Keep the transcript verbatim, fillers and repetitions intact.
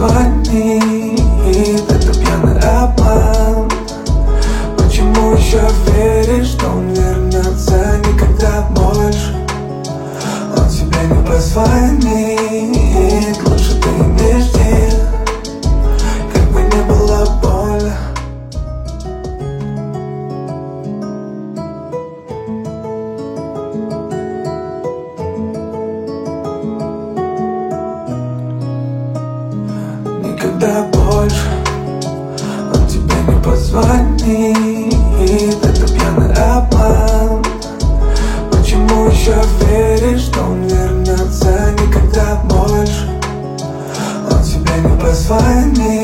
позвонит. Это пьяный обман. Почему еще веришь, что он вернется никогда больше? Он тебе не позвонит. Лучше ты не жди, как бы не было больно. Никогда больше он тебе не позвонит. Это пьяный обман. Почему еще веришь, что он вернется никогда больше? Он тебе не позвонит.